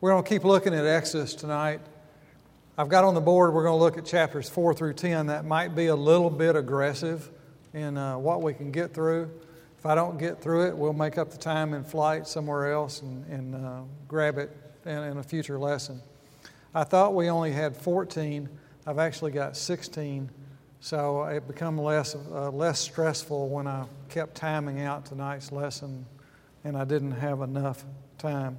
We're going to keep looking at Exodus tonight. I've got on the board, we're going to look at chapters 4 through 10. That might be a little bit aggressive in what we can get through. If I don't get through it, we'll make up the time in flight somewhere else and grab it in a future lesson. I thought we only had 14. I've actually got 16. So it became less stressful when I kept timing out tonight's lesson and I didn't have enough time.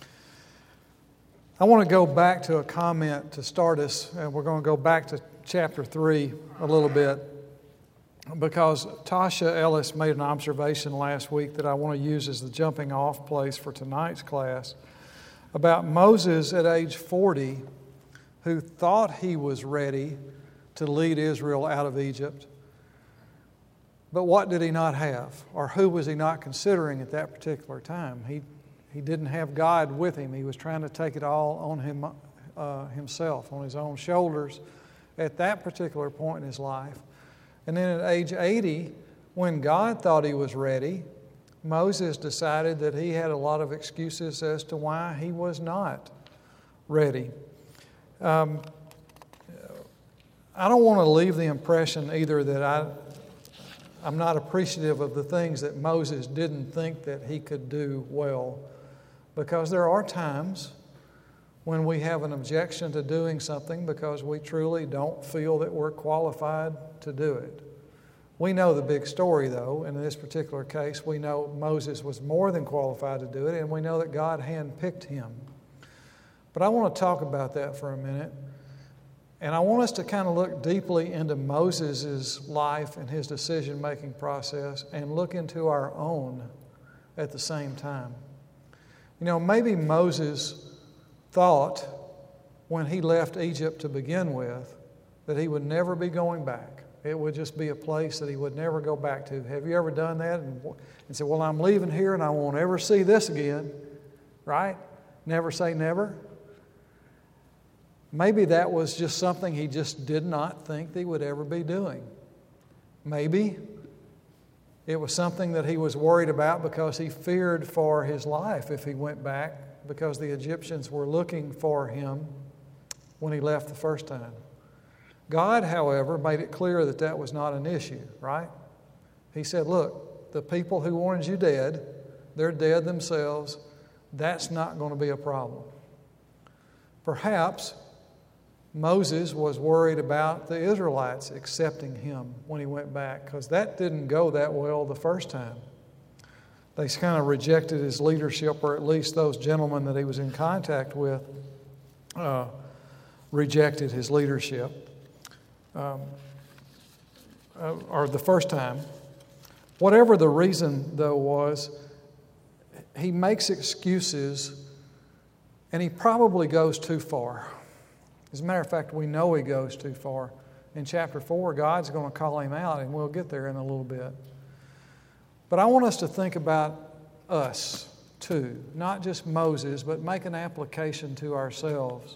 I want to go back to a comment to start us, and we're going to go back to chapter 3 a little bit because Tasha Ellis made an observation last week that I want to use as the jumping off place for tonight's class about Moses at age 40 who thought he was ready to lead Israel out of Egypt. But what did he not have? Or who was he not considering at that particular time? He didn't have God with him. He was trying to take it all on himself, on his own shoulders at that particular point in his life. And then at age 80, when God thought he was ready, Moses decided that he had a lot of excuses as to why he was not ready. I don't want to leave the impression either that I'm not appreciative of the things that Moses didn't think that he could do well, because there are times when we have an objection to doing something because we truly don't feel that we're qualified to do it. We know the big story, though, and in this particular case, we know Moses was more than qualified to do it, and we know that God handpicked him. But I want to talk about that for a minute. And I want us to kind of look deeply into Moses' life and his decision-making process and look into our own at the same time. You know, maybe Moses thought when he left Egypt to begin with that he would never be going back. It would just be a place that he would never go back to. Have you ever done that and said, well, I'm leaving here and I won't ever see this again, right? Never say never. Maybe that was just something he just did not think that he would ever be doing. Maybe it was something that he was worried about because he feared for his life if he went back, because the Egyptians were looking for him when he left the first time. God, however, made it clear that that was not an issue, right? He said, look, the people who wanted you dead, they're dead themselves. That's not going to be a problem. Perhaps Moses was worried about the Israelites accepting him when he went back, because that didn't go that well the first time. They kind of rejected his leadership, or at least those gentlemen that he was in contact with rejected his leadership. Or the first time. Whatever the reason, though, was, he makes excuses, and he probably goes too far. As a matter of fact, we know he goes too far. In chapter 4, God's going to call him out, and we'll get there in a little bit. But I want us to think about us, too. Not just Moses, but make an application to ourselves.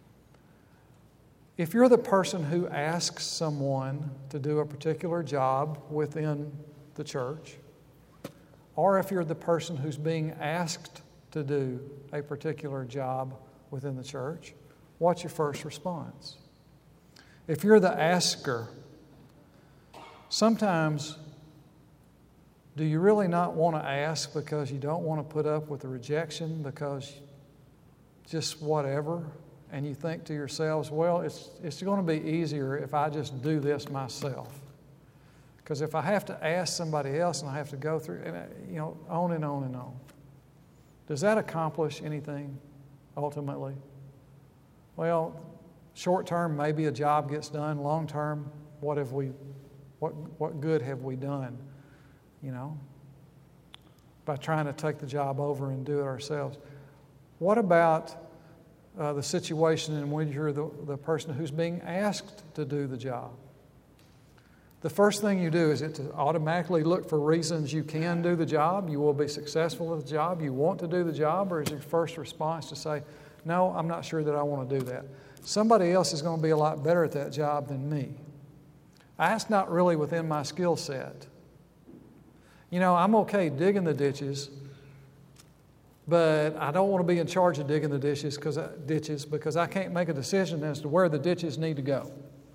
If you're the person who asks someone to do a particular job within the church, or if you're the person who's being asked to do a particular job within the church, what's your first response? If you're the asker, sometimes do you really not want to ask because you don't want to put up with the rejection, because just whatever, and you think to yourselves, well, it's going to be easier if I just do this myself. Because if I have to ask somebody else and I have to go through, on and on and on. Does that accomplish anything ultimately? Well, short term, maybe a job gets done. Long term, what good have we done? By trying to take the job over and do it ourselves. What about the situation in which you're the person who's being asked to do the job? The first thing you do, is it to automatically look for reasons you can do the job, you will be successful at the job, you want to do the job, or is your first response to say, no, I'm not sure that I want to do that. Somebody else is going to be a lot better at that job than me. That's not really within my skill set. I'm okay digging the ditches, but I don't want to be in charge of digging the ditches because I can't make a decision as to where the ditches need to go.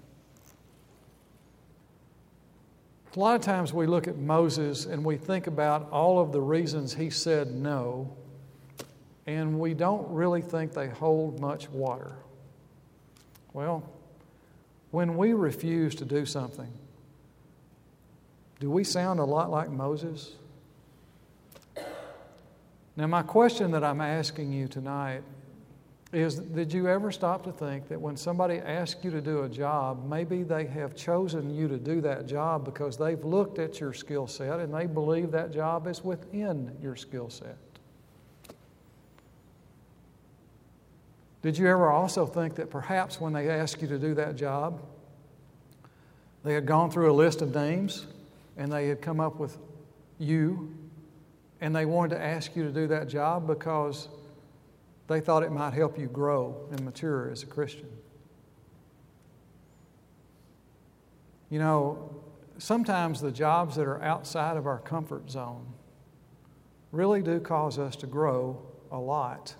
A lot of times we look at Moses and we think about all of the reasons he said no, and we don't really think they hold much water. Well, when we refuse to do something, do we sound a lot like Moses? Now, my question that I'm asking you tonight is, did you ever stop to think that when somebody asks you to do a job, maybe they have chosen you to do that job because they've looked at your skill set and they believe that job is within your skill set? Did you ever also think that perhaps when they asked you to do that job, they had gone through a list of names and they had come up with you, and they wanted to ask you to do that job because they thought it might help you grow and mature as a Christian? You know, sometimes the jobs that are outside of our comfort zone really do cause us to grow a lot.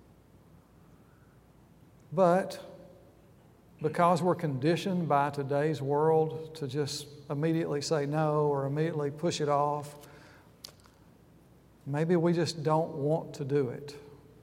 But because we're conditioned by today's world to just immediately say no or immediately push it off, maybe we just don't want to do it.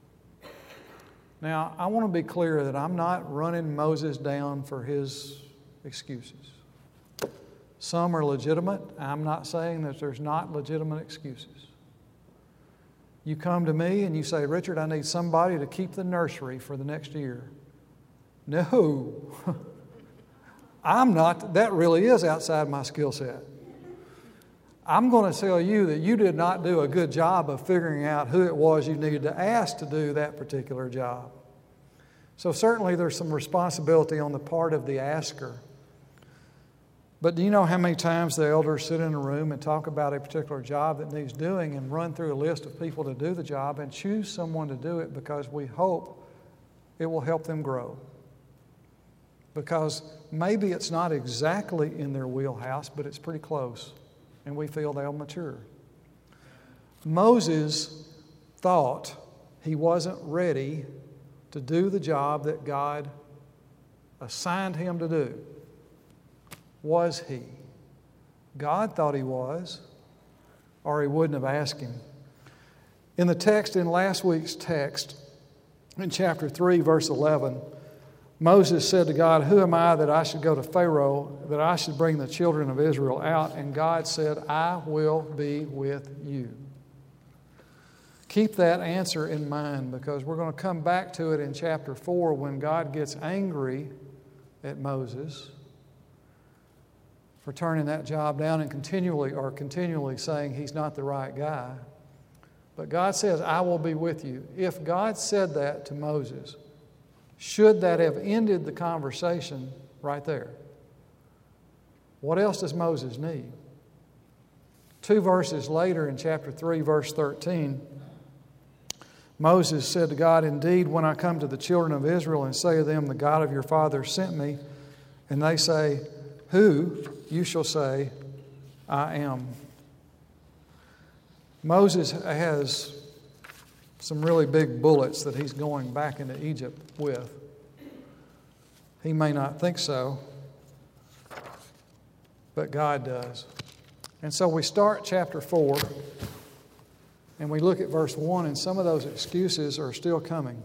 Now, I want to be clear that I'm not running Moses down for his excuses. Some are legitimate. I'm not saying that there's not legitimate excuses. You come to me and you say, Richard, I need somebody to keep the nursery for the next year. No, I'm not. That really is outside my skill set. I'm going to tell you that you did not do a good job of figuring out who it was you needed to ask to do that particular job. So certainly there's some responsibility on the part of the asker. But do you know how many times the elders sit in a room and talk about a particular job that needs doing and run through a list of people to do the job and choose someone to do it because we hope it will help them grow? Because maybe it's not exactly in their wheelhouse, but it's pretty close, and we feel they'll mature. Moses thought he wasn't ready to do the job that God assigned him to do. Was he? God thought he was, or he wouldn't have asked him. In the text, in last week's text, in chapter 3, verse 11, Moses said to God, "Who am I that I should go to Pharaoh, that I should bring the children of Israel out?" And God said, "I will be with you." Keep that answer in mind, because we're going to come back to it in chapter 4 when God gets angry at Moses for turning that job down and continually saying he's not the right guy. But God says, "I will be with you." If God said that to Moses, should that have ended the conversation right there? What else does Moses need? 2 verses later in chapter 3, verse 13, Moses said to God, "Indeed, when I come to the children of Israel and say to them, 'The God of your fathers sent me,' and they say, 'Who?' you shall say, 'I am.'" Moses has some really big bullets that he's going back into Egypt with. He may not think so, but God does. And so we start chapter 4, and we look at verse 1, and some of those excuses are still coming.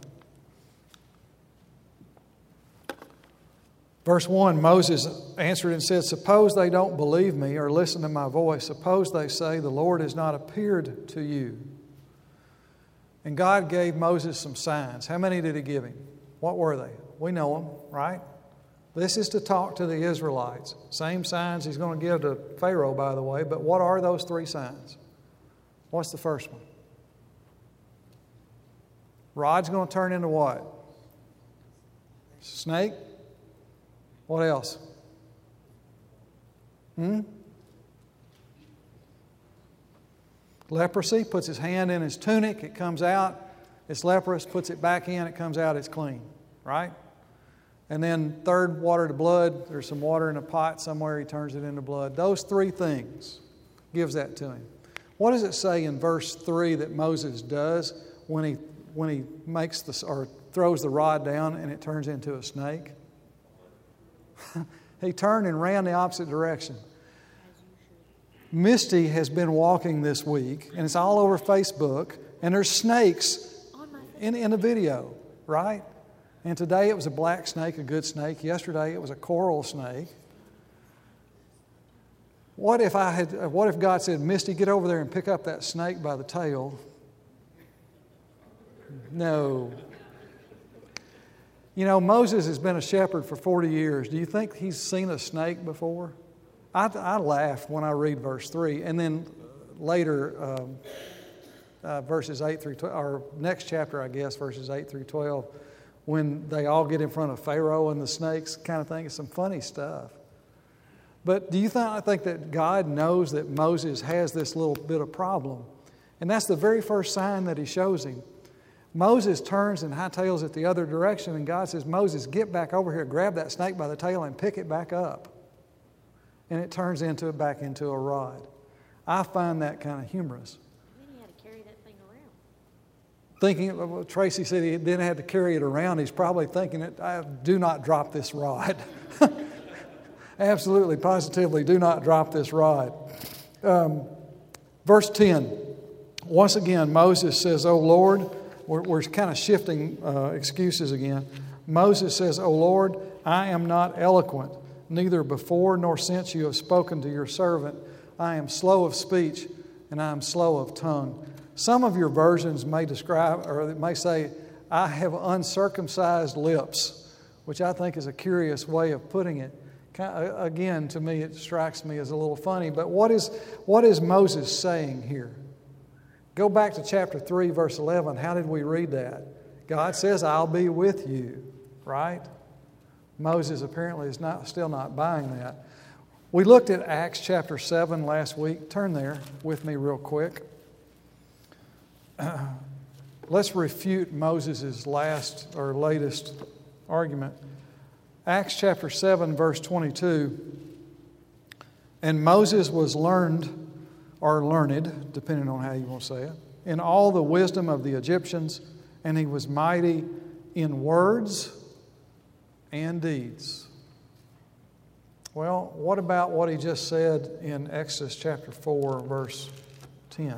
Verse 1, Moses answered and said, "Suppose they don't believe me or listen to my voice. Suppose they say, 'The Lord has not appeared to you.'" And God gave Moses some signs. How many did he give him? What were they? We know them, right? This is to talk to the Israelites. Same signs he's going to give to Pharaoh, by the way. But what are those 3 signs? What's the first one? Rod's going to turn into what? Snake? What else? Leprosy, puts his hand in his tunic, it comes out, it's leprous, puts it back in, it comes out, it's clean, right? And then third, water to blood. There's some water in a pot somewhere, he turns it into blood. Those 3 things gives that to him. What does it say in verse 3 that Moses does when he makes or throws the rod down and it turns into a snake? He turned and ran the opposite direction. Misty has been walking this week, and it's all over Facebook, and there's snakes in the video, right? And today it was a black snake, a good snake. Yesterday it was a coral snake. What if God said, Misty, get over there and pick up that snake by the tail? No. You know, Moses has been a shepherd for 40 years. Do you think he's seen a snake before? I laugh when I read verse 3. And then later, verses 8 through 12, or next chapter, I guess, verses 8 through 12, when they all get in front of Pharaoh and the snakes kind of thing. It's some funny stuff. But do you think that God knows that Moses has this little bit of problem? And that's the very first sign that he shows him. Moses turns and hightails it the other direction, and God says, Moses, get back over here, grab that snake by the tail and pick it back up. And it turns back into a rod. I find that kind of humorous. Then he had to carry that thing around. Tracy said he didn't have to carry it around. He's probably thinking, do not drop this rod. Absolutely, positively, do not drop this rod. Verse 10. Once again, Moses says, O Lord, we're kind of shifting excuses again. Moses says, O Lord, I am not eloquent, neither before nor since you have spoken to your servant. I am slow of speech and I am slow of tongue. Some of your versions may describe, or it may say, I have uncircumcised lips, which I think is a curious way of putting it. Again, to me, it strikes me as a little funny. But what is Moses saying here? Go back to chapter 3, verse 11. How did we read that? God says, I'll be with you, right? Moses apparently is still not buying that. We looked at Acts chapter 7 last week. Turn there with me real quick. Let's refute Moses' latest argument. Acts chapter 7, verse 22. And Moses was learned, depending on how you want to say it, in all the wisdom of the Egyptians, and he was mighty in words and deeds. Well, what about what he just said in Exodus chapter 4, verse 10?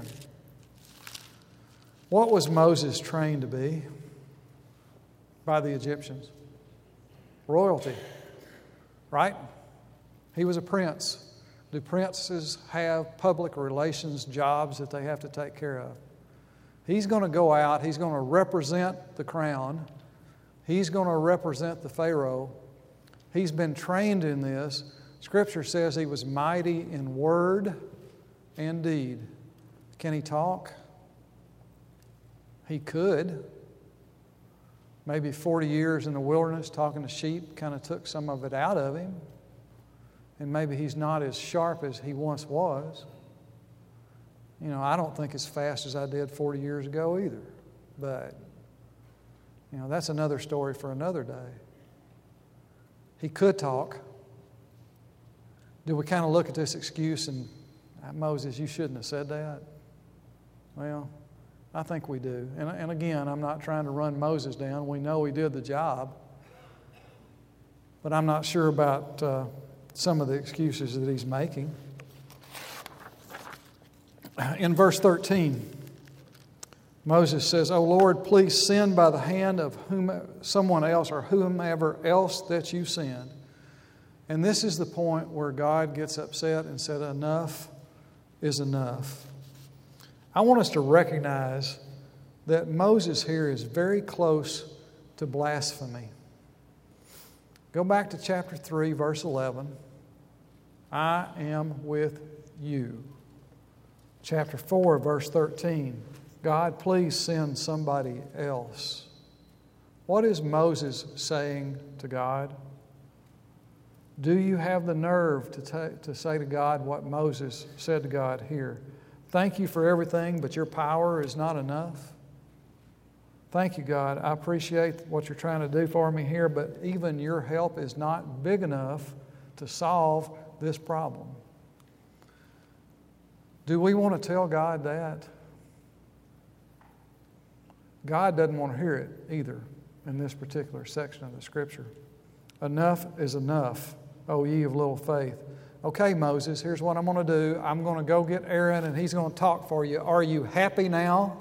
What was Moses trained to be by the Egyptians? Royalty, right? He was a prince. Do princes have public relations jobs that they have to take care of? He's going to go out. He's going to represent the crown. He's going to represent the Pharaoh. He's been trained in this. Scripture says he was mighty in word and deed. Can he talk? He could. Maybe 40 years in the wilderness talking to sheep kind of took some of it out of him. And maybe he's not as sharp as he once was. You know, I don't think as fast as I did 40 years ago either. But, you know, that's another story for another day. He could talk. Do we kind of look at this excuse and, Moses, you shouldn't have said that? Well, I think we do. And again, I'm not trying to run Moses down. We know he did the job. But I'm not sure about some of the excuses that he's making. In verse 13, Moses says, O Lord, please send by the hand of someone else or whomever else that you send. And this is the point where God gets upset and said, enough is enough. I want us to recognize that Moses here is very close to blasphemy. Go back to chapter 3, verse 11. I am with you. Chapter 4, verse 13. God, please send somebody else. What is Moses saying to God? Do you have the nerve to say to God what Moses said to God here? Thank you for everything, but your power is not enough. Thank you, God. I appreciate what you're trying to do for me here, but even your help is not big enough to solve this problem. Do we want to tell God that? God doesn't want to hear it either in this particular section of the Scripture. Enough is enough, O ye of little faith. Okay, Moses, here's what I'm going to do. I'm going to go get Aaron and he's going to talk for you. Are you happy now?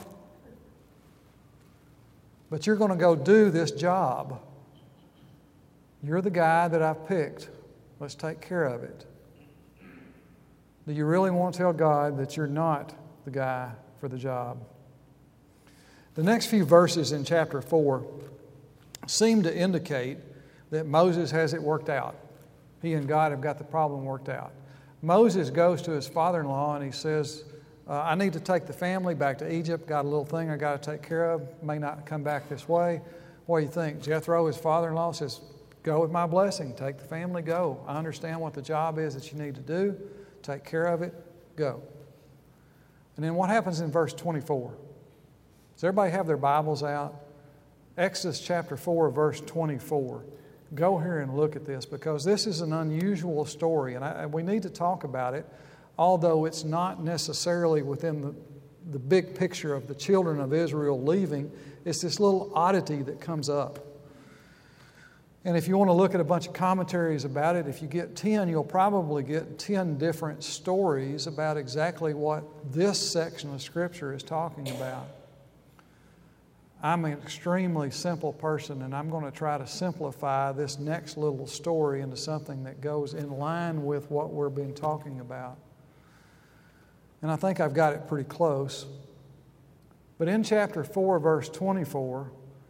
But you're going to go do this job. You're the guy that I've picked. Let's take care of it. Do you really want to tell God that you're not the guy for the job? The next few verses in chapter 4 seem to indicate that Moses has it worked out. He and God have got the problem worked out. Moses goes to his father-in-law and he says, I need to take the family back to Egypt. Got a little thing I got to take care of. May not come back this way. What do you think? Jethro, his father-in-law, says, go with my blessing. Take the family, go. I understand what the job is that you need to do. Take care of it. Go. And then what happens in verse 24? Does everybody have their Bibles out? Exodus chapter 4, verse 24. Go here and look at this because this is an unusual story and we need to talk about it, although it's not necessarily within the big picture of the children of Israel leaving. It's this little oddity that comes up. And if you want to look at a bunch of commentaries about it, if you get 10, you'll probably get 10 different stories about exactly what this section of Scripture is talking about. I'm an extremely simple person, and I'm going to try to simplify this next little story into something that goes in line with what we've been talking about. And I think I've got it pretty close. But in chapter 4, verse 24,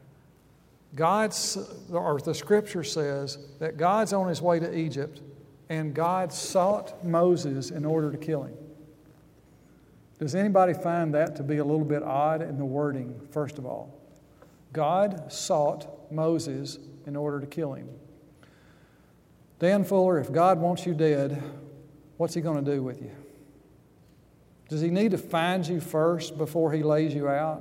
the Scripture says that God's on his way to Egypt, and God sought Moses in order to kill him. Does anybody find that to be a little bit odd in the wording, first of all? God sought Moses in order to kill him. Dan Fuller, if God wants you dead, what's he going to do with you? Does he need to find you first before he lays you out?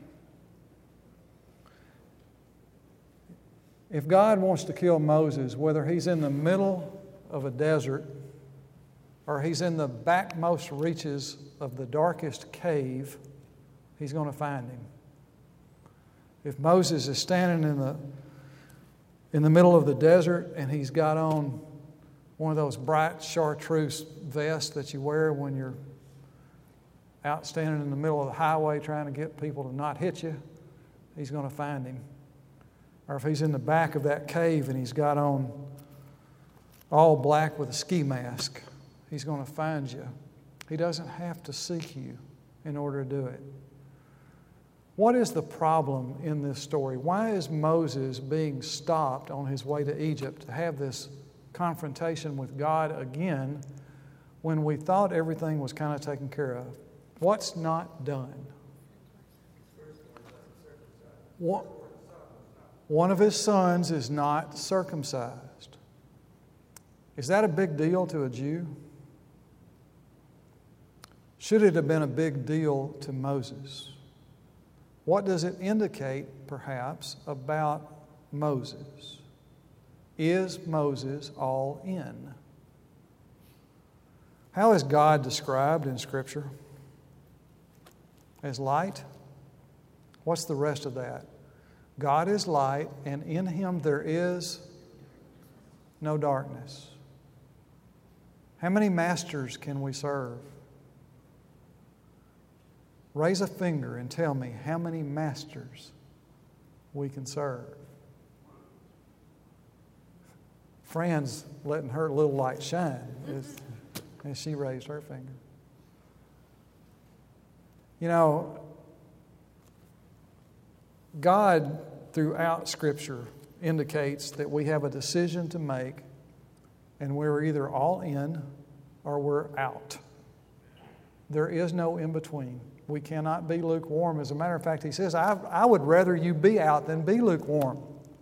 If God wants to kill Moses, whether he's in the middle of a desert or he's in the backmost reaches of the darkest cave, he's going to find him. If Moses is standing in the middle of the desert and he's got on one of those bright chartreuse vests that you wear when you're out standing in the middle of the highway trying to get people to not hit you, he's going to find him. Or if he's in the back of that cave and he's got on all black with a ski mask, he's going to find you. He doesn't have to seek you in order to do it. What is the problem in this story? Why is Moses being stopped on his way to Egypt to have this confrontation with God again when we thought everything was kind of taken care of? What's not done? One of his sons is not circumcised. Is that a big deal to a Jew? Should it have been a big deal to Moses? What does it indicate, perhaps, about Moses? Is Moses all in? How is God described in Scripture? As light? What's the rest of that? God is light, and in Him there is no darkness. How many masters can we serve? Raise a finger and tell me how many masters we can serve. Fran's letting her little light shine as she raised her finger. You know, God throughout Scripture indicates that we have a decision to make, and we're either all in or we're out. There is no in between. We cannot be lukewarm. As a matter of fact, he says, I would rather you be out than be lukewarm.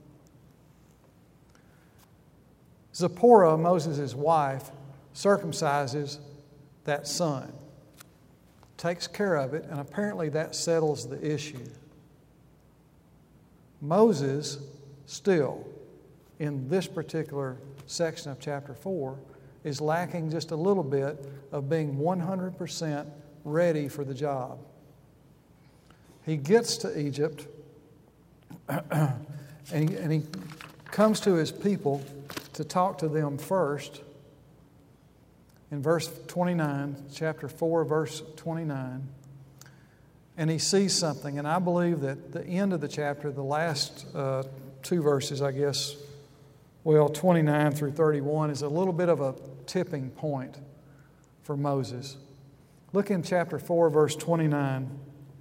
Zipporah, Moses' wife, circumcises that son, takes care of it, and apparently that settles the issue. Moses still, in this particular section of chapter 4, is lacking just a little bit of being 100% ready for the job. He gets to Egypt and he comes to his people to talk to them first. In verse 29, chapter 4, verse 29, and he sees something. And I believe that the end of the chapter, the last two verses, I guess, 29 through 31, is a little bit of a tipping point for Moses. Look in chapter 4, verse 29.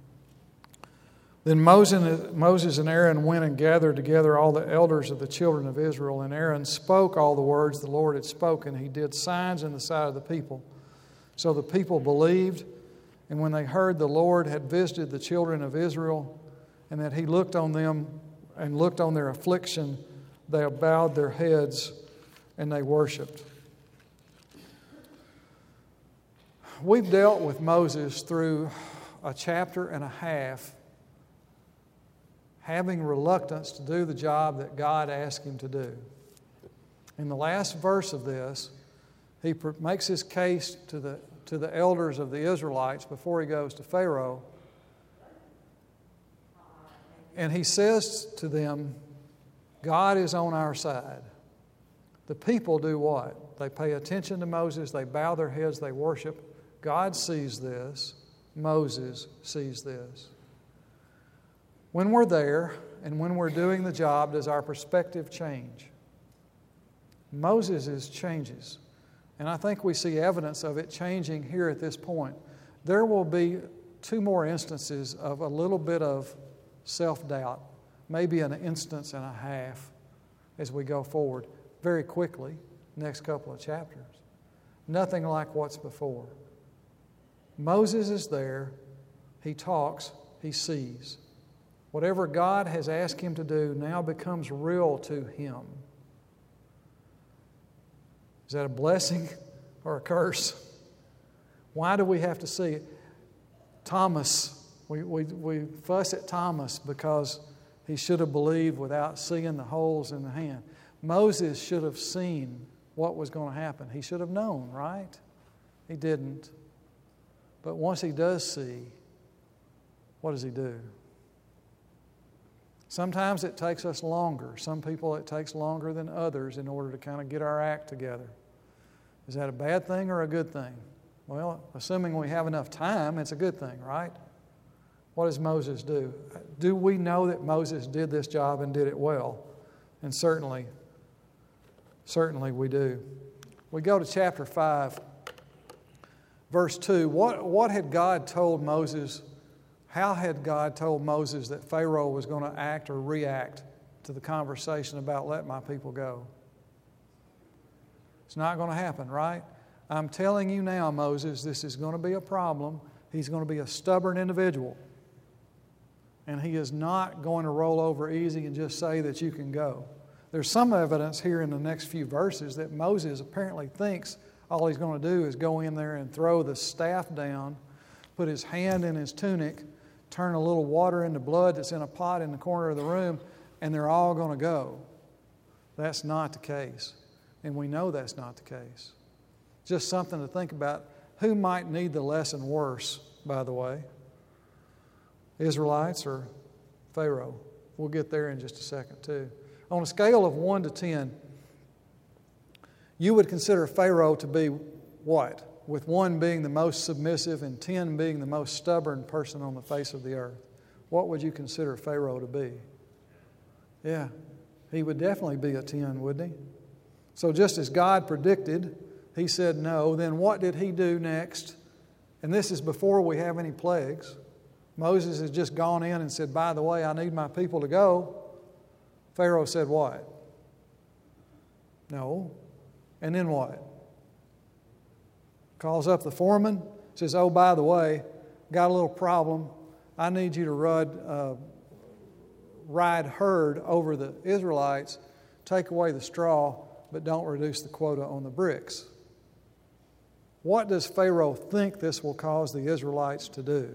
Then Moses and Aaron went and gathered together all the elders of the children of Israel. And Aaron spoke all the words the Lord had spoken. He did signs in the sight of the people. So the people believed. And when they heard the Lord had visited the children of Israel, and that he looked on them and looked on their affliction, they bowed their heads and they worshiped. We've dealt with Moses through a chapter and a half, having reluctance to do the job that God asked him to do. In the last verse of this, he makes his case to the elders of the Israelites before he goes to Pharaoh. And he says to them, God is on our side. The people do what? They pay attention to Moses, they bow their heads, they worship. God sees this. Moses sees this. When we're there and when we're doing the job, does our perspective change? Moses' changes. And I think we see evidence of it changing here at this point. There will be two more instances of a little bit of self-doubt, maybe an instance and a half as we go forward very quickly, next couple of chapters. Nothing like what's before. Moses is there, he talks, he sees. Whatever God has asked him to do now becomes real to him. Is that a blessing or a curse? Why do we have to see it? Thomas, we fuss at Thomas because he should have believed without seeing the holes in the hand. Moses should have seen what was going to happen. He should have known, right? He didn't. But once he does see, what does he do? Sometimes it takes us longer. Some people it takes longer than others in order to kind of get our act together. Is that a bad thing or a good thing? Well, assuming we have enough time, it's a good thing, right? What does Moses do? Do we know that Moses did this job and did it well? And certainly we do. We go to chapter 5, verse 2. What had God told Moses? How had God told Moses that Pharaoh was going to act or react to the conversation about let my people go? It's not going to happen, right? I'm telling you now, Moses, this is going to be a problem. He's going to be a stubborn individual. And he is not going to roll over easy and just say that you can go. There's some evidence here in the next few verses that Moses apparently thinks all he's going to do is go in there and throw the staff down, put his hand in his tunic, turn a little water into blood that's in a pot in the corner of the room, and they're all going to go. That's not the case. And we know that's not the case. Just something to think about. Who might need the lesson worse, by the way? Israelites or Pharaoh? We'll get there in just a second, too. On a scale of 1 to 10, you would consider Pharaoh to be what? With 1 being the most submissive and 10 being the most stubborn person on the face of the earth. What would you consider Pharaoh to be? Yeah, he would definitely be a 10, wouldn't he? So just as God predicted, he said no. Then what did he do next? And this is before we have any plagues. Moses has just gone in and said, by the way, I need my people to go. Pharaoh said what? No. And then what? Calls up the foreman, says, oh, by the way, got a little problem. I need you to ride herd over the Israelites, take away the straw, but don't reduce the quota on the bricks. What does Pharaoh think this will cause the Israelites to do?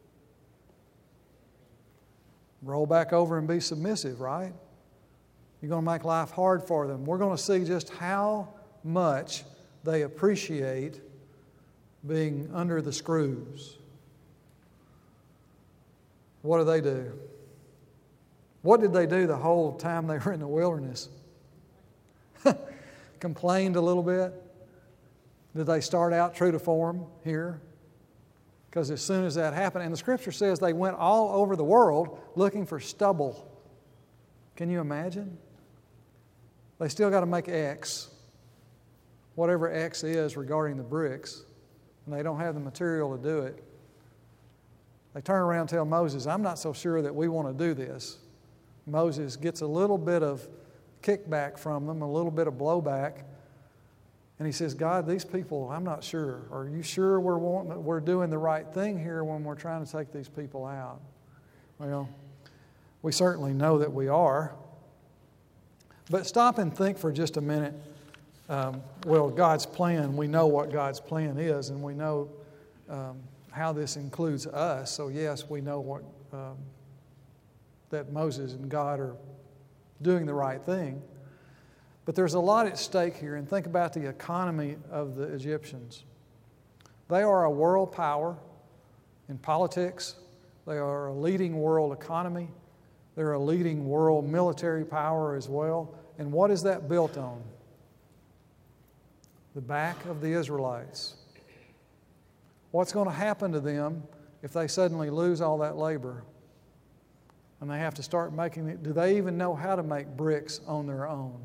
Roll back over and be submissive, right? You're going to make life hard for them. We're going to see just how much they appreciate being under the screws. What do? What did they do the whole time they were in the wilderness? Complained a little bit? Did they start out true to form here? Because as soon as that happened, and the Scripture says they went all over the world looking for stubble. Can you imagine? They still got to make X, whatever X is regarding the bricks, and they don't have the material to do it. They turn around and tell Moses, I'm not so sure that we want to do this. Moses gets a little bit of kickback from them, a little bit of blowback, and he says, God, these people, I'm not sure. Are you sure we're doing the right thing here when we're trying to take these people out? Well, we certainly know that we are. But stop and think for just a minute. God's plan, we know what God's plan is, and we know how this includes us. So yes, we know what that Moses and God are doing the right thing. But there's a lot at stake here, and think about the economy of the Egyptians. They are a world power in politics. They are a leading world economy. They're a leading world military power as well. And what is that built on? The back of the Israelites. What's going to happen to them if they suddenly lose all that labor and they have to start making it? Do they even know how to make bricks on their own?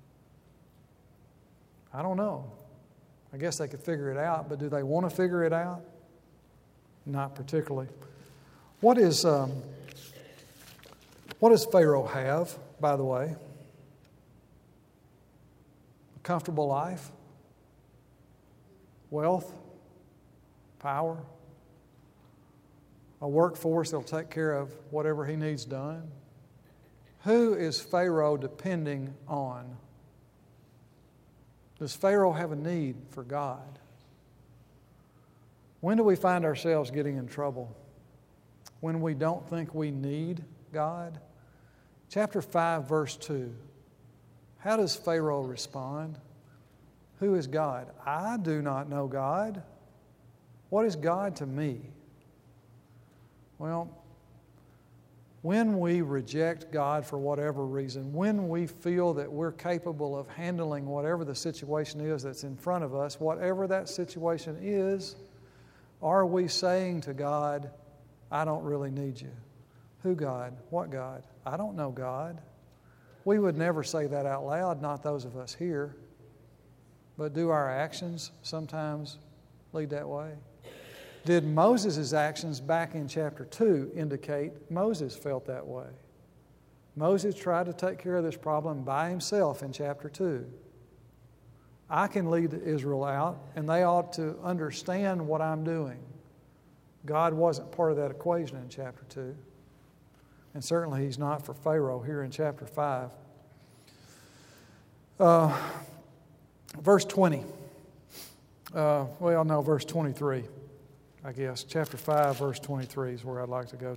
I don't know. I guess they could figure it out, but do they want to figure it out? Not particularly. What does Pharaoh have, by the way? A comfortable life? Wealth? Power? A workforce that'll take care of whatever he needs done? Who is Pharaoh depending on? Does Pharaoh have a need for God? When do we find ourselves getting in trouble? When we don't think we need God? Chapter 5, verse 2. How does Pharaoh respond? Who is God? I do not know God. What is God to me? Well, when we reject God for whatever reason, when we feel that we're capable of handling whatever the situation is that's in front of us, whatever that situation is, are we saying to God, I don't really need you? Who God? What God? I don't know God. We would never say that out loud, not those of us here. But do our actions sometimes lead that way? Did Moses' actions back in chapter 2 indicate Moses felt that way? Moses tried to take care of this problem by himself in chapter 2. I can lead Israel out, and they ought to understand what I'm doing. God wasn't part of that equation in chapter 2. And certainly He's not for Pharaoh here in chapter 5. Verse 20. Verse 23. I guess. Chapter 5, verse 23 is where I'd like to go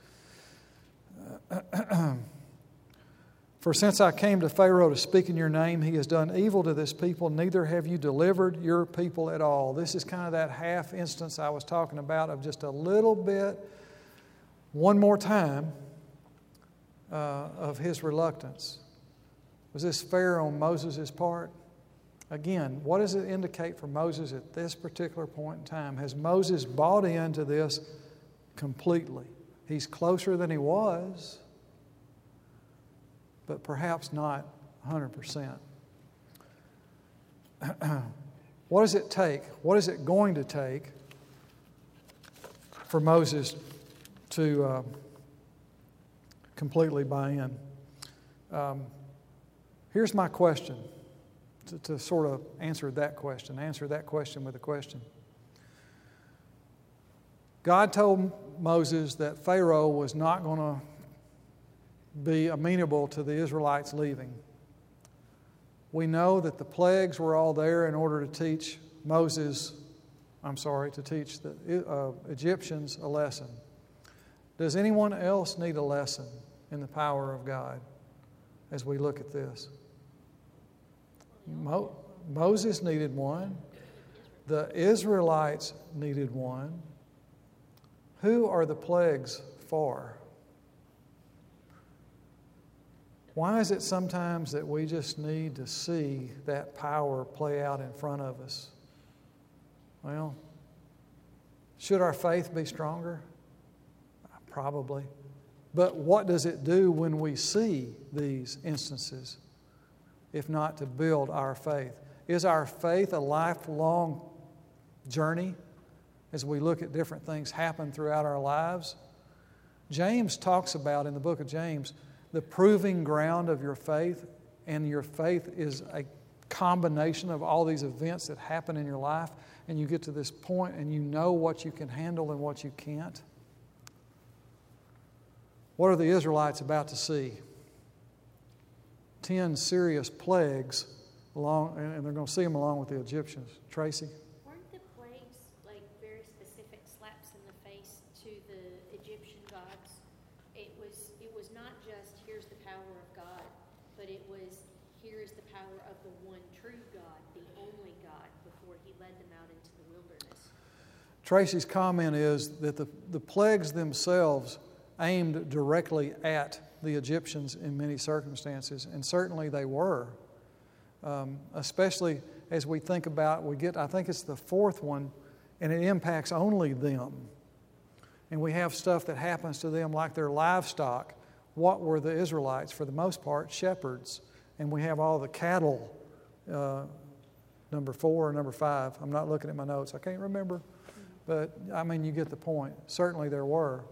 to. For since I came to Pharaoh to speak in your name, he has done evil to this people, neither have you delivered your people at all. This is kind of that half instance I was talking about of just a little bit, one more time, of his reluctance. Was this fair on Moses' part? Again, what does it indicate for Moses at this particular point in time? Has Moses bought into this completely? He's closer than he was, but perhaps not 100%. What does it take? What is it going to take for Moses to completely buy in? Here's my question. To sort of answer that question with a question. God told Moses that Pharaoh was not going to be amenable to the Israelites leaving. We know that the plagues were all there in order to teach the Egyptians a lesson. Does anyone else need a lesson in the power of God as we look at this? Moses needed one. The Israelites needed one. Who are the plagues for? Why is it sometimes that we just need to see that power play out in front of us? Well, should our faith be stronger? Probably. But what does it do when we see these instances, if not to build our faith? Is our faith a lifelong journey as we look at different things happen throughout our lives? James talks about, in the book of James, the proving ground of your faith, and your faith is a combination of all these events that happen in your life, and you get to this point and you know what you can handle and what you can't. What are the Israelites about to see? 10 serious plagues, and they're going to see them along with the Egyptians. Tracy? Weren't the plagues like very specific slaps in the face to the Egyptian gods? It was not just here's the power of God, but it was here is the power of the one true God, the only God, before He led them out into the wilderness. Tracy's comment is that the plagues themselves aimed directly at the Egyptians in many circumstances, and certainly they were. Especially as we think about, I think it's the fourth one, and it impacts only them. And we have stuff that happens to them like their livestock. What were the Israelites? For the most part, shepherds. And we have all the cattle, number 4 or number 5. I'm not looking at my notes. I can't remember. But, I mean, you get the point. Certainly there were.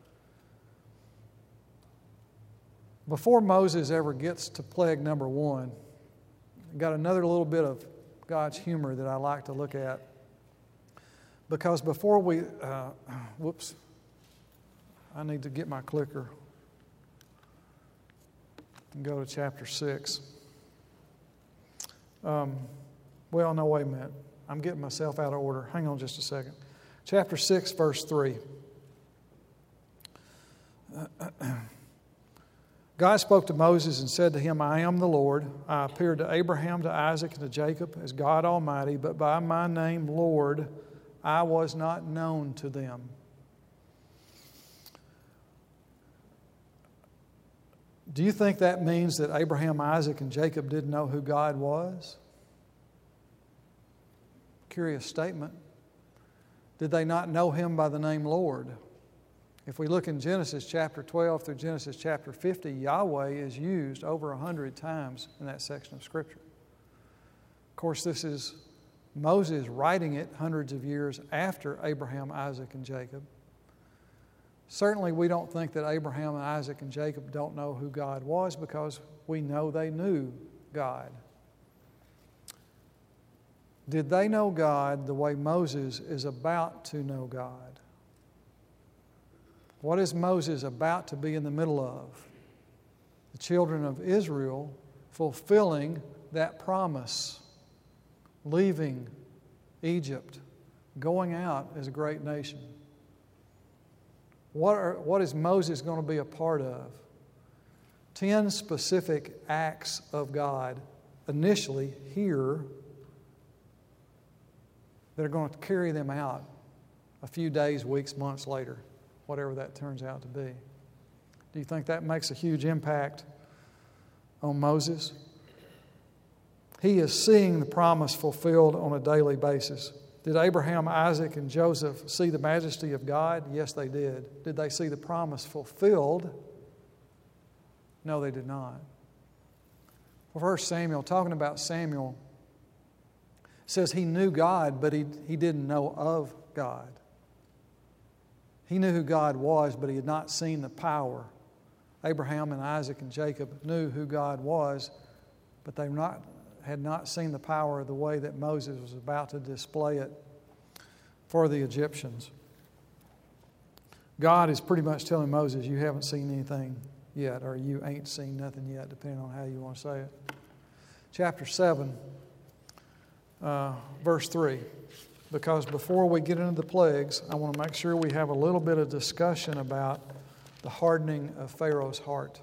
Before Moses ever gets to plague number 1, I've got another little bit of God's humor that I like to look at. Because before we, I need to get my clicker and go to chapter 6. Well, no, wait a minute. I'm getting myself out of order. Hang on just a second. Chapter 6, verse 3. God spoke to Moses and said to him, I am the Lord. I appeared to Abraham, to Isaac, and to Jacob as God Almighty, but by my name, Lord, I was not known to them. Do you think that means that Abraham, Isaac, and Jacob didn't know who God was? Curious statement. Did they not know Him by the name Lord? If we look in Genesis chapter 12 through Genesis chapter 50, Yahweh is used over 100 times in that section of Scripture. Of course, this is Moses writing it hundreds of years after Abraham, Isaac, and Jacob. Certainly, we don't think that Abraham and Isaac and Jacob don't know who God was, because we know they knew God. Did they know God the way Moses is about to know God? What is Moses about to be in the middle of? The children of Israel fulfilling that promise, leaving Egypt, going out as a great nation. What is Moses going to be a part of? 10 specific acts of God, initially here, that are going to carry them out a few days, weeks, months later, whatever that turns out to be. Do you think that makes a huge impact on Moses? He is seeing the promise fulfilled on a daily basis. Did Abraham, Isaac, and Joseph see the majesty of God? Yes, they did. Did they see the promise fulfilled? No, they did not. Well, 1 Samuel, talking about Samuel, says he knew God, but he didn't know of God. He knew who God was, but he had not seen the power. Abraham and Isaac and Jacob knew who God was, but they had not seen the power the way that Moses was about to display it for the Egyptians. God is pretty much telling Moses, you haven't seen anything yet, or you ain't seen nothing yet, depending on how you want to say it. Chapter 7, verse 3. Because before we get into the plagues, I want to make sure we have a little bit of discussion about the hardening of Pharaoh's heart.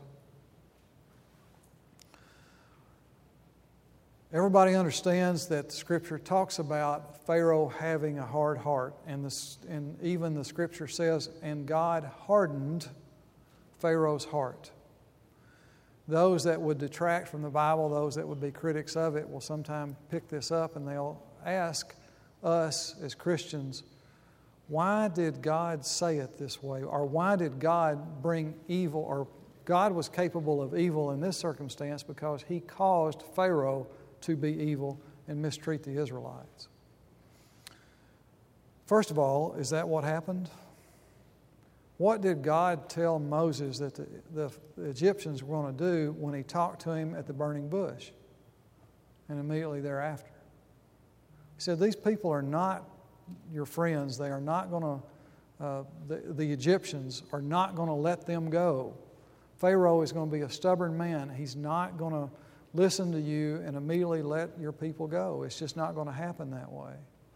Everybody understands that the Scripture talks about Pharaoh having a hard heart. And even the Scripture says, and God hardened Pharaoh's heart. those that would detract from the Bible, those that would be critics of it, will sometime pick this up and they'll ask us as Christians, why did God say it this way? Or why did God bring evil? Or God was capable of evil in this circumstance because He caused Pharaoh to be evil and mistreat the Israelites. First of all, is that what happened? What did God tell Moses that the Egyptians were going to do when He talked to him at the burning bush and immediately thereafter? He said, these people are not your friends. They are not going to, the Egyptians are not going to let them go. Pharaoh is going to be a stubborn man. He's not going to listen to you and immediately let your people go. It's just not going to happen that way.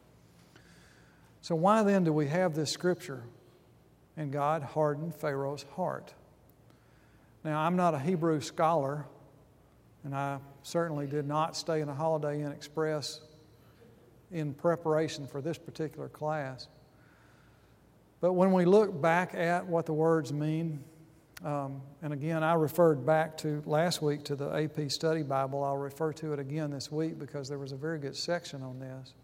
So why then do we have this scripture? And God hardened Pharaoh's heart. Now, I'm not a Hebrew scholar, and I certainly did not stay in a Holiday Inn Express in preparation for this particular class. But when we look back at what the words mean, and again, I referred back to last week to the AP Study Bible. I'll refer to it again this week because there was a very good section on this.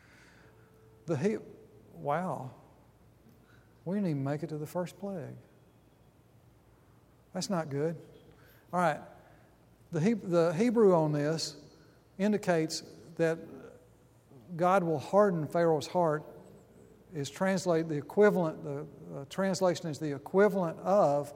Wow. We didn't even make it to the first plague. That's not good. All right. The Hebrew on this indicates that God will harden Pharaoh's heart. Is translated the equivalent. The translation is the equivalent of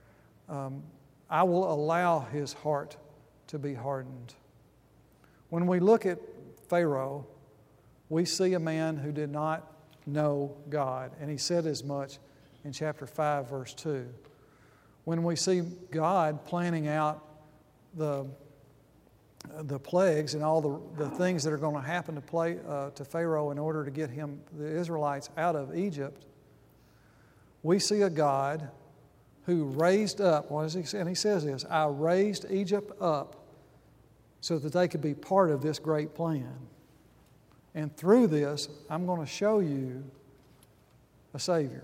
I will allow his heart to be hardened. When we look at Pharaoh, we see a man who did not know God, and he said as much in chapter 5, verse 2. When we see God planning out the plagues and all the things that are going to happen to Pharaoh in order to get the Israelites out of Egypt, we see a God who raised up, and he says this, I raised Egypt up so that they could be part of this great plan. And through this, I'm going to show you a Savior.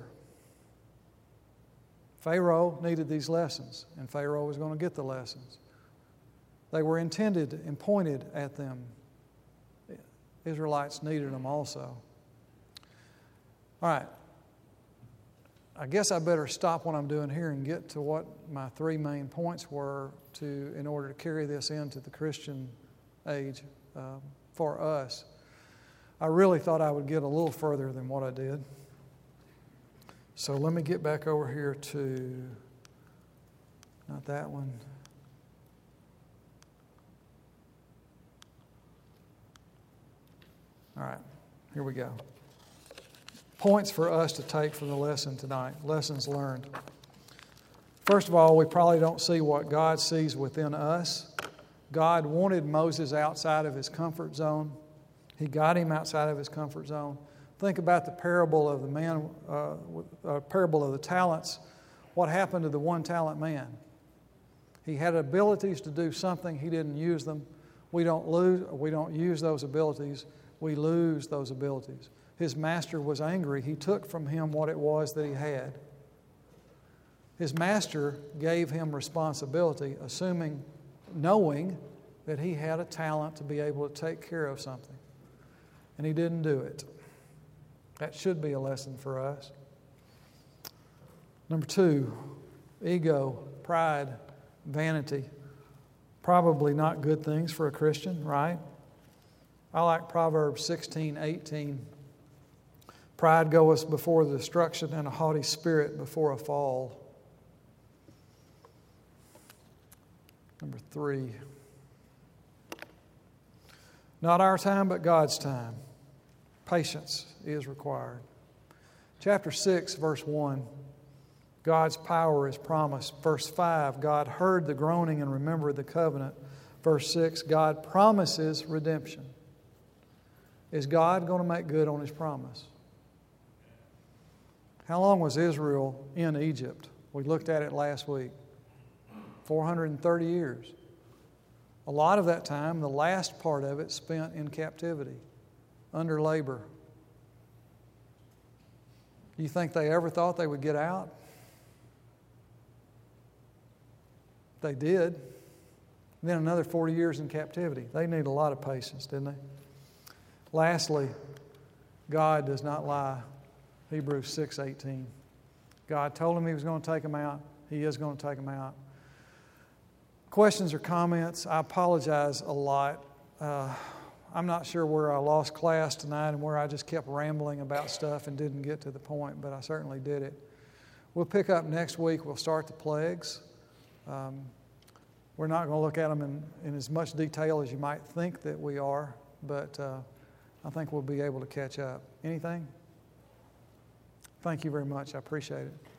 Pharaoh needed these lessons, and Pharaoh was going to get the lessons. They were intended and pointed at them. The Israelites needed them also. All right. I guess I better stop what I'm doing here and get to what my three main points were in order to carry this into the Christian age for us. I really thought I would get a little further than what I did. So let me get back over here to, not that one. All right, here we go. Points for us to take from the lesson tonight, lessons learned. First of all, we probably don't see what God sees within us. God wanted Moses outside of his comfort zone. He got him outside of his comfort zone. Think about the parable of parable of the talents. What happened to the one talent man? He had abilities to do something. He didn't use them. We don't use those abilities. We lose those abilities. His master was angry. He took from him what it was that he had. His master gave him responsibility, knowing that he had a talent to be able to take care of something. And he didn't do it. That should be a lesson for us. Number 2, ego, pride, vanity. Probably not good things for a Christian, right? I like Proverbs 16:18. Pride goeth before the destruction, and a haughty spirit before a fall. Number 3. Not our time, but God's time. Patience is required. Chapter 6, verse 1. God's power is promised. Verse 5, God heard the groaning and remembered the covenant. Verse 6, God promises redemption. Is God going to make good on His promise? How long was Israel in Egypt? We looked at it last week. 430 years. A lot of that time, the last part of it, spent in captivity, under labor. Do you think they ever thought they would get out? They did. then another 40 years in captivity. They need a lot of patience, didn't they? Lastly, God does not lie. Hebrews 6:18. God told him he was going to take them out. He is going to take them out. Questions or comments? I apologize a lot. I'm not sure where I lost class tonight and where I just kept rambling about stuff and didn't get to the point, but I certainly did it. We'll pick up next week. We'll start the plagues. We're not going to look at them in as much detail as you might think that we are, but I think we'll be able to catch up. Anything? Thank you very much. I appreciate it.